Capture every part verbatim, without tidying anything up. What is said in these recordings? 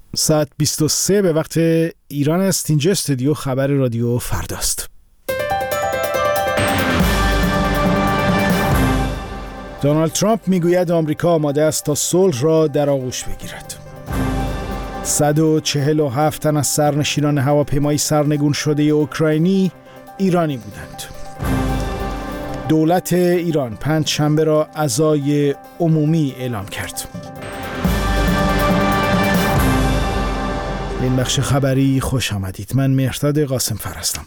ساعت بیست و سه به وقت ایران است. اینجا استودیو خبر رادیو فرداست. دونالد ترامپ میگوید آمریکا آماده است تا صلح را در آغوش بگیرد. صد و چهل و هفت تن از سرنشینان هواپیمای سرنگون شده اوکراینی ایرانی بودند. دولت ایران پنج شنبه را عزای عمومی اعلام کرد. این بخش خبری خوش آمدید. من مهرداد قاسمفر هستم.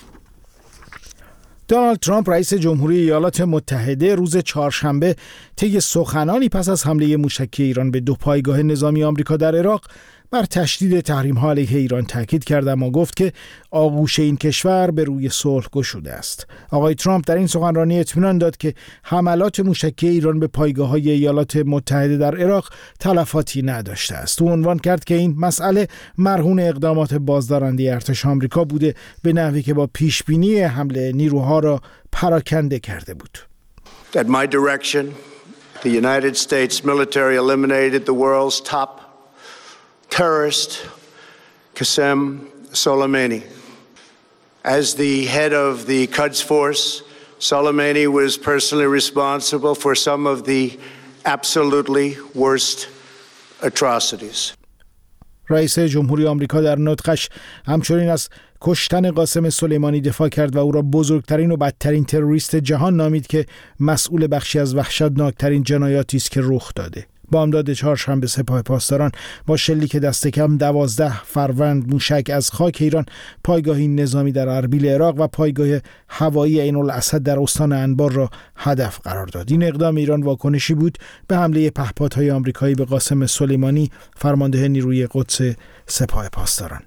دونالد ترامپ رئیس جمهوری ایالات متحده روز چهارشنبه طی سخنانی پس از حمله موشکی ایران به دو پایگاه نظامی آمریکا در عراق بر تشدید تحریم‌ها علیه ایران تاکید کرد، اما گفت که آغوش این کشور به روی صلح گشوده است. آقای ترامپ در این سخنرانی اطمینان داد که حملات موشکی ایران به پایگاه‌های ایالات متحده در عراق تلفاتی نداشته است. او عنوان کرد که این مسئله مرهون اقدامات بازدارنده ارتش آمریکا بوده، به نحوی که با پیشبینی حمله نیروها را پراکنده کرده بود. At my direction, the United States military eliminated the world's top terrorist, Qasem Soleimani. As the head of the Quds Force, Soleimani was personally responsible for some of the absolutely worst atrocities. رئیس جمهوری آمریکا در نطقش همچنین از کشتن قاسم سلیمانی دفاع کرد و او را بزرگترین و بدترین تروریست جهان نامید که مسئول بخشی از وحشتناکترین جنایاتی است که رخ داده. بامداد چهارشنبه سپاه پاسداران با شلیک دست کم دوازده فروند موشک از خاک ایران پایگاهی نظامی در اربیل عراق و پایگاه هوایی عین الاسد در استان انبار را هدف قرار داد. این اقدام ایران واکنشی بود به حمله پهپادهای آمریکایی به قاسم سلیمانی، فرمانده نیروی قدس سپاه پاسداران.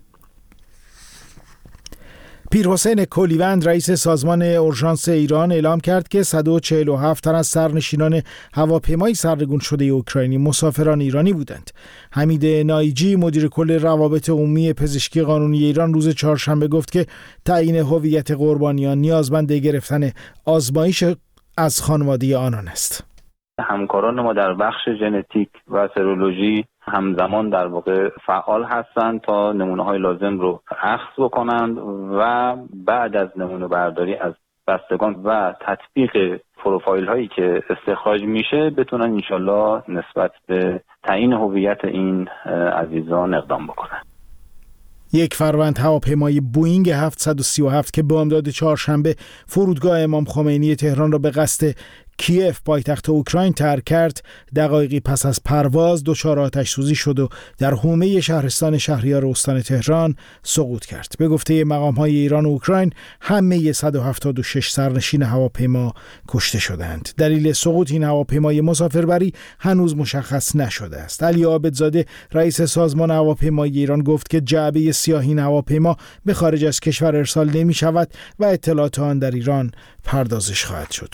پیرحسین کلیوند رئیس سازمان اورژانس ایران اعلام کرد که صد و چهل و هفت تن از سرنشینان هواپیمای سرنگون شده اوکراینی مسافران ایرانی بودند. حمید نایجی مدیر کل روابط عمومی پزشکی قانونی ایران روز چهارشنبه گفت که تعیین هویت قربانیان نیازمند گرفتن آزمایش از خانواده آنان است. همکاران ما در بخش ژنتیک و سرولوژی همزمان در واقع فعال هستند تا نمونه‌های لازم رو اخذ بکنند و بعد از نمونه برداری از بستگان و تطبیق پروفایل هایی که استخراج میشه بتونن انشالله نسبت به تعیین هویت این عزیزان اقدام بکنن. یک فروند هواپیمای بوئینگ هفتصد و سی و هفت که بامداد چهارشنبه فرودگاه امام خمینی تهران را به قصد کیف پایتخت اوکراین ترک کرد، دقایقی پس از پرواز دچار آتش سوزی شد و در حومه شهرستان شهریار استان تهران سقوط کرد. به گفته مقام‌های ایران و اوکراین همه صد و هفتاد و شش سرنشین هواپیما کشته شدند. دلیل سقوط این هواپیمای مسافربری هنوز مشخص نشده است. علی عابدزاده رئیس سازمان هواپیمایی ایران گفت که جعبه سیاه این هواپیما به خارج از کشور ارسال نمی شود و اطلاعات آن در ایران پردازش خواهد شد.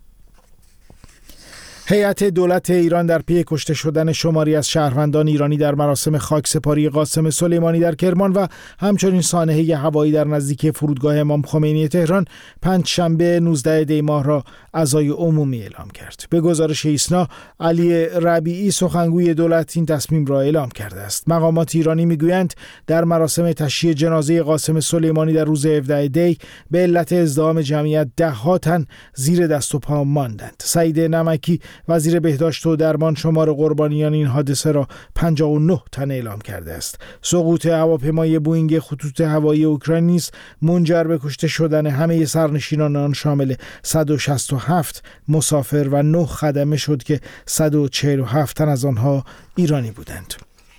هیئت دولت ایران در پی کشته شدن شماری از شهروندان ایرانی در مراسم خاکسپاری قاسم سلیمانی در کرمان و همچنین سانحه هوایی در نزدیکی فرودگاه امام خمینی تهران پنج شنبه نوزده دی ماه را عزای عمومی اعلام کرد. به گزارش ایسنا، علی ربیعی سخنگوی دولت این تصمیم را اعلام کرده است. مقامات ایرانی میگویند در مراسم تشییع جنازه قاسم سلیمانی در روز هفدهم دی به علت ازدحام جمعیت ده ها تن زیر دست و پا ماندند. سعید نمکی وزیر بهداشت و درمان شمار قربانیان این حادثه را پنجاه و نه تن اعلام کرده است. سقوط هواپیمای بوئینگ خطوط هوایی اوکراین نیز منجر به کشته شدن همه سرنشینان آن شامل صد و شصت و هفت مسافر و نه خدمه شد که صد و چهل و هفت تن از آنها ایرانی بودند.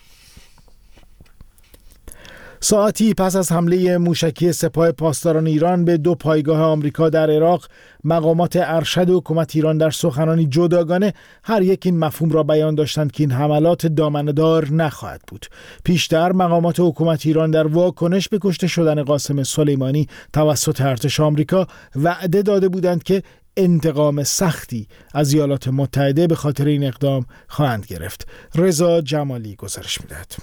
ساعتی پس از حمله موشکی سپاه پاسداران ایران به دو پایگاه آمریکا در عراق، مقامات ارشد حکومت ایران در سخنانی جداگانه هر یک این مفهوم را بیان داشتند که این حملات دامنه‌دار نخواهد بود. پیشتر مقامات حکومت ایران در واکنش به کشته شدن قاسم سلیمانی توسط ارتش آمریکا وعده داده بودند که انتقام سختی از ایالات متحده به خاطر این اقدام خواهند گرفت. رضا جمالی گزارش می‌دهد.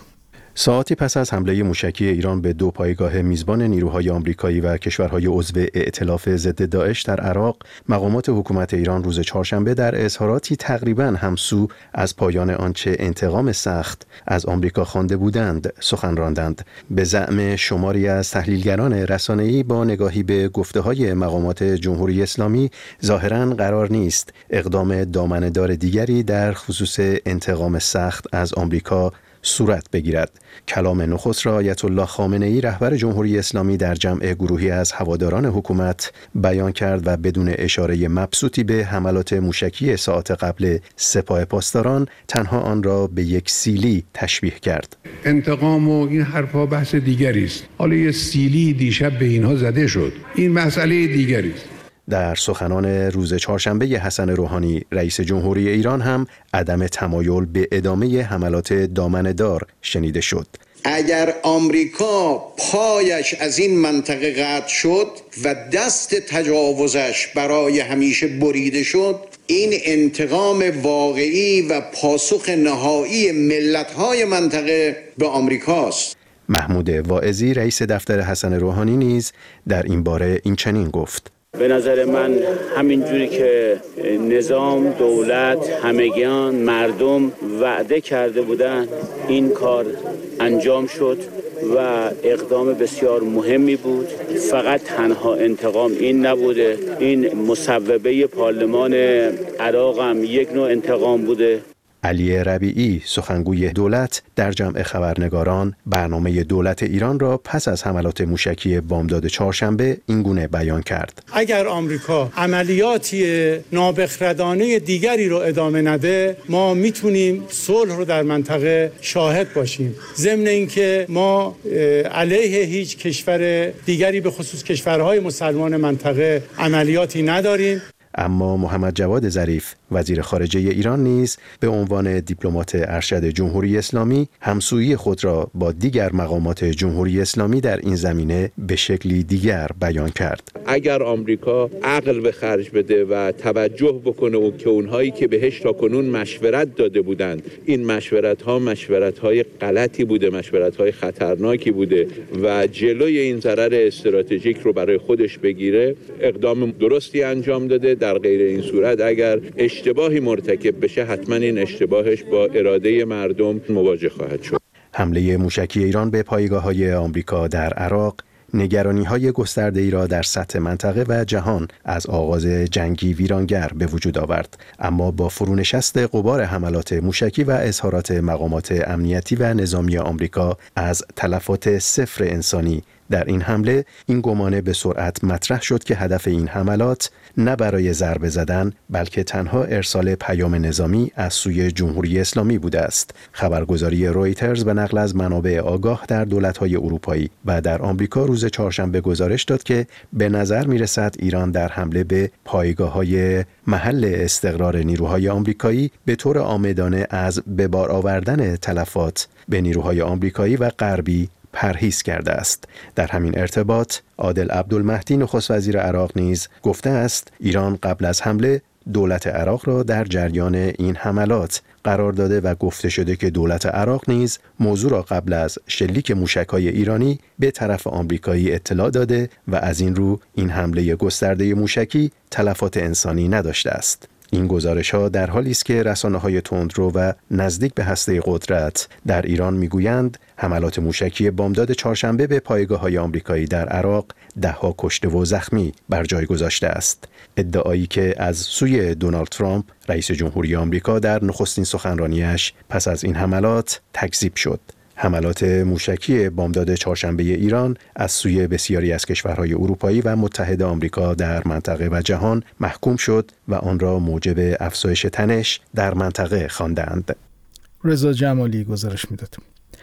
ساعتی پس از حمله موشکی ایران به دو پایگاه میزبان نیروهای آمریکایی و کشورهای عضو ائتلاف ضد داعش در عراق، مقامات حکومت ایران روز چهارشنبه در اظهاراتی تقریباً همسو از پایان آنچه انتقام سخت از آمریکا خوانده بودند سخن راندند. به زعم شماری از تحلیلگران رسانه‌ای با نگاهی به گفته‌های مقامات جمهوری اسلامی، ظاهراً قرار نیست اقدام دامنه‌دار دیگری در خصوص انتقام سخت از آمریکا صورت بگیرد. کلام نخست را آیت الله خامنه‌ای رهبر جمهوری اسلامی در جمع گروهی از هواداران حکومت بیان کرد و بدون اشاره مبسوطی به حملات موشکی ساعت قبل سپاه پاسداران تنها آن را به یک سیلی تشبیه کرد. انتقام و این حرفا بحث دیگری است. حالا یه سیلی دیشب به اینها زده شد، این مسئله دیگری است. در سخنان روز چهارشنبه حسن روحانی رئیس جمهوری ایران هم عدم تمایل به ادامه حملات دامنه‌دار شنیده شد. اگر آمریکا پایش از این منطقه قطع شد و دست تجاوزش برای همیشه بریده شد، این انتقام واقعی و پاسخ نهایی ملت‌های منطقه به آمریکاست. محمود واعظی رئیس دفتر حسن روحانی نیز در این باره این چنین گفت: به نظر من همین جوری که نظام، دولت، همگیان، مردم وعده کرده بودند این کار انجام شد و اقدام بسیار مهمی بود. فقط تنها انتقام این نبوده، این مصوبه پارلمان عراق هم یک نوع انتقام بوده. علی ربیعی سخنگوی دولت در جمع خبرنگاران برنامه دولت ایران را پس از حملات موشکی بامداد چهارشنبه اینگونه بیان کرد: اگر آمریکا عملیاتی نابخردانه دیگری رو ادامه نده، ما میتونیم صلح رو در منطقه شاهد باشیم، ضمن اینکه ما علیه هیچ کشور دیگری به خصوص کشورهای مسلمان منطقه عملیاتی نداریم. اما محمد جواد ظریف وزیر خارجه ایران نیز به عنوان دیپلمات ارشد جمهوری اسلامی همسویی خود را با دیگر مقامات جمهوری اسلامی در این زمینه به شکلی دیگر بیان کرد. اگر آمریکا عقل به خرج بده و توجه بکنه و که اونهایی که بهش تا کنون مشورت داده بودند این مشورت ها مشورت های غلطی بوده، مشورت های خطرناکی بوده و جلوی این ضرر استراتژیک رو برای خودش بگیره، اقدام درستی انجام داده. در غیر این صورت اگر اشتباهی مرتکب بشه، حتما این اشتباهش با اراده مردم مواجه خواهد شد. حمله موشکی ایران به پایگاه‌های آمریکا در عراق نگرانی‌های گسترده‌ای را در سطح منطقه و جهان از آغاز جنگی ویرانگر به وجود آورد، اما با فرونشست غبار حملات موشکی و اظهارات مقامات امنیتی و نظامی آمریکا از تلفات صفر انسانی در این حمله، این گمانه به سرعت مطرح شد که هدف این حملات نه برای ضربه زدن بلکه تنها ارسال پیام نظامی از سوی جمهوری اسلامی بوده است. خبرگزاری رویترز به نقل از منابع آگاه در دولت‌های اروپایی و در آمریکا روز چهارشنبه گزارش داد که به نظر می‌رسد ایران در حمله به پایگاه‌های محل استقرار نیروهای آمریکایی به طور عامدانه از به بار آوردن تلفات به نیروهای آمریکایی و غربی پرهیز کرده است. در همین ارتباط عادل عبدالمهدی نخست وزیر عراق نیز گفته است ایران قبل از حمله دولت عراق را در جریان این حملات قرار داده و گفته شده که دولت عراق نیز موضوع را قبل از شلیک موشک‌های ایرانی به طرف آمریکایی اطلاع داده و از این رو این حمله گسترده موشکی تلفات انسانی نداشته است. این گزارش‌ها در حالی است که رسانه‌های تندرو و نزدیک به هسته قدرت در ایران می‌گویند حملات موشکی بامداد چهارشنبه به پایگاه‌های آمریکایی در عراق ده‌ها کشته و زخمی بر جای گذاشته است. ادعایی که از سوی دونالد ترامپ رئیس جمهوری آمریکا در نخستین سخنرانیش پس از این حملات تکذیب شد. حملات موشکی بامداد چهارشنبه ایران از سوی بسیاری از کشورهای اروپایی و متحد آمریکا در منطقه و جهان محکوم شد و آن را موجب افزایش تنش در منطقه خواندند. رضا جمالی گزارش میداد.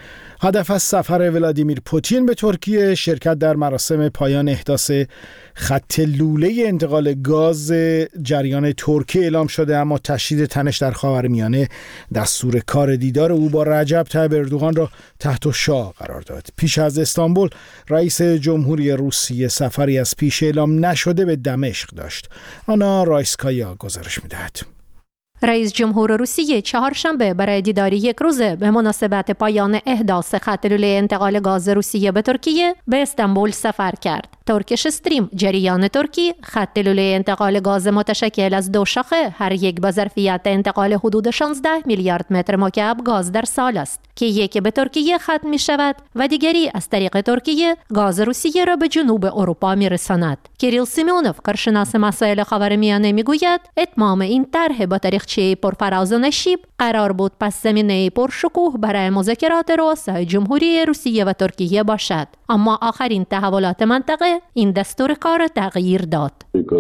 هدف از سفر ولادیمیر پوتین به ترکیه شرکت در مراسم پایان احداث خط لوله انتقال گاز جریان ترکیه اعلام شده، اما تشدید تنش در خاورمیانه دستور کار دیدار او با رجب طیب اردوغان را تحت شعاع قرار داد. پیش از استانبول رئیس جمهوری روسیه سفری از پیش اعلام نشده به دمشق داشت. آنا رایسکایا گزارش می‌دهد. رئیس جمهور روسیه چهارشنبه برای دیداری یک روزه به مناسبت پایان احداث خط لوله انتقال گاز روسیه به ترکیه به استانبول سفر کرد. ترکیش استریم، جریان ترکی، خط لوله انتقال گاز متشکل از دو شاخه، هر یک با ظرفیت انتقال حدود شانزده میلیارد متر مکعب گاز در سال است که یکی به ترکیه ختم می شود و دیگری از طریق ترکیه گاز روسیه را به جنوب اروپا می رساند. کیریل سیمونوف، کارشناس مسائل خاورمیانه، می گوید اتمام این طرح با تاریخچه پرفراز و نشیب قرار بود پس زمینه پرشکوه برای مذاکرات رؤسای جمهوری روسیه و ترکیه باشد، اما آخرین تحولات منطقه این دستور کار تغییر داد.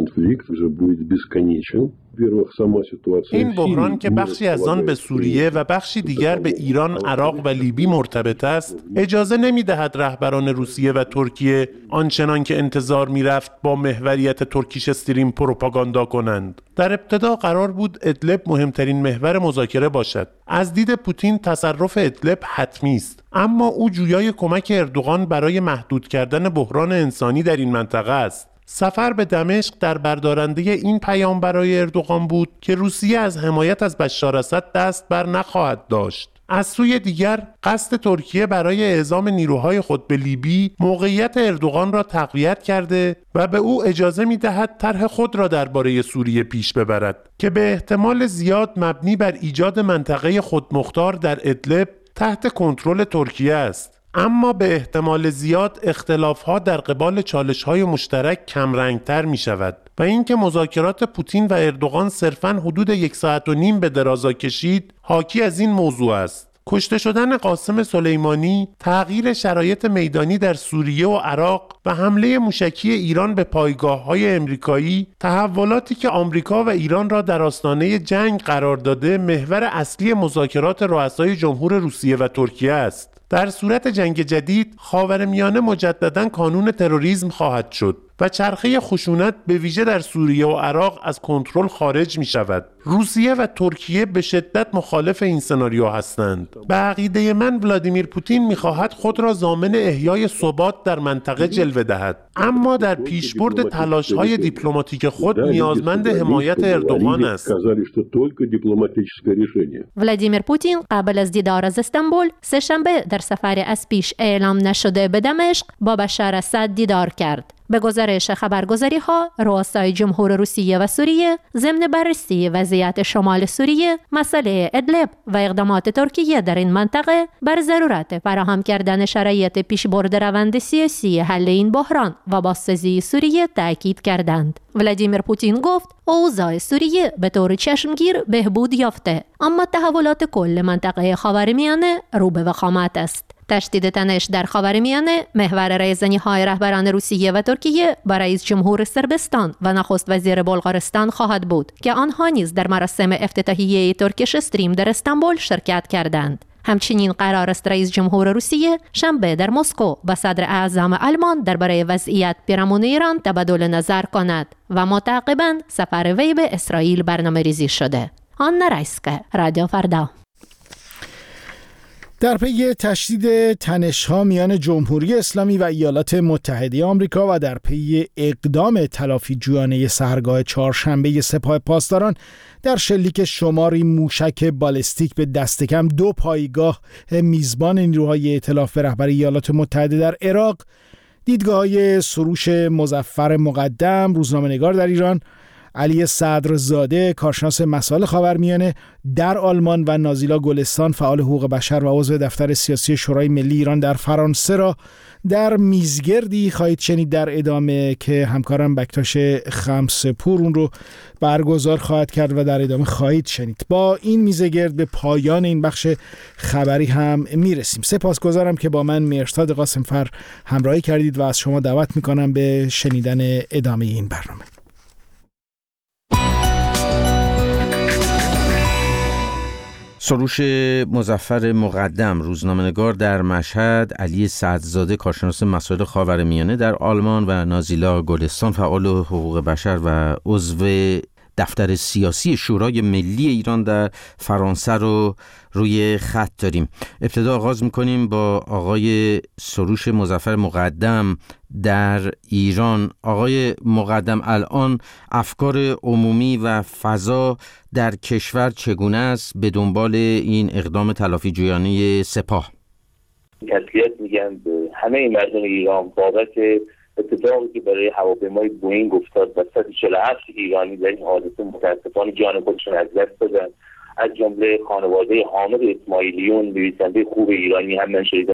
این بحران که بخشی از آن به سوریه و بخشی دیگر به ایران، عراق و لیبی مرتبط است، اجازه نمی‌دهد رهبران روسیه و ترکیه آنچنان که انتظار می‌رفت با محوریت ترکیش استریم پروپاگاندا کنند. در ابتدا قرار بود ادلب مهمترین محور مذاکره باشد. از دید پوتین تصرف ادلب حتمی است، اما او جویای کمک اردوغان برای محدود کردن بحران انسانی در این منطقه است. سفر به دمشق در بردارنده این پیام برای اردوغان بود که روسیه از حمایت از بشار اسد دست بر نخواهد داشت. از سوی دیگر قصد ترکیه برای اعزام نیروهای خود به لیبی موقعیت اردوغان را تقویت کرده و به او اجازه می‌دهد طرح خود را درباره سوریه پیش ببرد که به احتمال زیاد مبنی بر ایجاد منطقه خودمختار در ادلب تحت کنترل ترکیه است. اما به احتمال زیاد اختلاف‌ها در قبال چالش‌های مشترک کمرنگ‌تر می‌شود و اینکه مذاکرات پوتین و اردوغان صرفاً حدود یک ساعت و نیم به درازا کشید حاکی از این موضوع است. کشته شدن قاسم سلیمانی، تغییر شرایط میدانی در سوریه و عراق و حمله موشکی ایران به پایگاه‌های امریکایی، تحولاتی که آمریکا و ایران را در آستانه جنگ قرار داده، محور اصلی مذاکرات رؤسای جمهور روسیه و ترکیه است. در صورت جنگ جدید، خاورمیانه مجدداً کانون تروریسم خواهد شد و چرخه خشونت به ویژه در سوریه و عراق از کنترل خارج می شود. روسیه و ترکیه به شدت مخالف این سناریو هستند. به عقیده من ولادیمیر پوتین می خواهد خود را ضامن احیای ثبات در منطقه جلوه دهد، اما در پیشبرد تلاش‌های دیپلماتیک خود نیازمند حمایت اردوغان است. ولادیمیر پوتین قبل از دیدار از استانبول سه‌شنبه در سفر از پیش اعلام نشده به دمشق با بشار اسد دیدار کرد. به گزارش خبرگزاری‌ها، رؤسای جمهور روسیه و سوریه ضمن بررسی وضعیت شمال سوریه، مسئله ادلب و اقدامات ترکیه در این منطقه بر ضرورت فراهم کردن شرایط پیشبرد روند سیاسی حل این بحران و بازسازی سوریه تاکید کردند. ولادیمیر پوتین گفت اوضاع سوریه به طور چشمگیر بهبود یافته، اما تحولات کل منطقه خاورمیانه رو به وخامت است. تشدید تنش در خاورمیانه محور رایزنی‌های رهبران روسیه و ترکیه با رئیس جمهور صربستان و نخست وزیر بلغارستان خواهد بود که آنها نیز در مراسم افتتاحیه ترکیش استریم در استانبول شرکت کردند. همچنین قرار است رئیس جمهور روسیه شنبه در مسکو با صدر اعظم آلمان درباره وضعیت پیرامون ایران تبادل نظر کند و متعاقباً سفر وی به اسرائیل برنامه‌ریزی شده. آنا رایسکا، رادیو فردا. در پی تشدید تنش‌ها میان جمهوری اسلامی و ایالات متحده آمریکا و در پی اقدام تلافی جویانه سحرگاه چهارشنبه سپاه پاسداران در شلیک شماری موشک بالستیک به دست کم دو پایگاه میزبان نیروهای ائتلاف به رهبری ایالات متحده در عراق، دیدگاه‌های سروش مظفر مقدم، روزنامه‌نگار در ایران، علی صدرزاده، کارشناس مسائل خاورمیانه در آلمان و نازیلا گلستان، فعال حقوق بشر و عضو دفتر سیاسی شورای ملی ایران در فرانسه را در میزگردی خواهید شنید در ادامه که همکارم بکتاش خمسپور اون رو برگزار خواهد کرد و در ادامه خواهید شنید. با این میزگرد به پایان این بخش خبری هم میرسیم. سپاسگزارم که با من مرتضی قاسمفر همراهی کردید و از شما دعوت میکنم به شنیدن ادامه این برنامه. سروش مظفر مقدم، روزنامه‌نگار در مشهد، علی صدرزاده، کارشناس مسائل خاورمیانه در آلمان و نازیلا گلستان، فعال حقوق بشر و عضو دفتر سیاسی شورای ملی ایران در فرانسه رو روی خط داریم. ابتدا آغاز میکنیم با آقای سروش مظفر مقدم در ایران. آقای مقدم، الان افکار عمومی و فضا در کشور چگونه است به دنبال این اقدام تلافی جویانه سپاه؟ تسلیت میگن به همه مردم ایران بابت اتفاقی که برای هواپیمای بوئینگ افتاد و صد و چهل و هفت ایرانی در این حادثه متاسفانه جان خودشون از دست دادن، از جمله خانواده حامد اسماعیلیون، نویسنده خوب ایرانی هم من شنیدم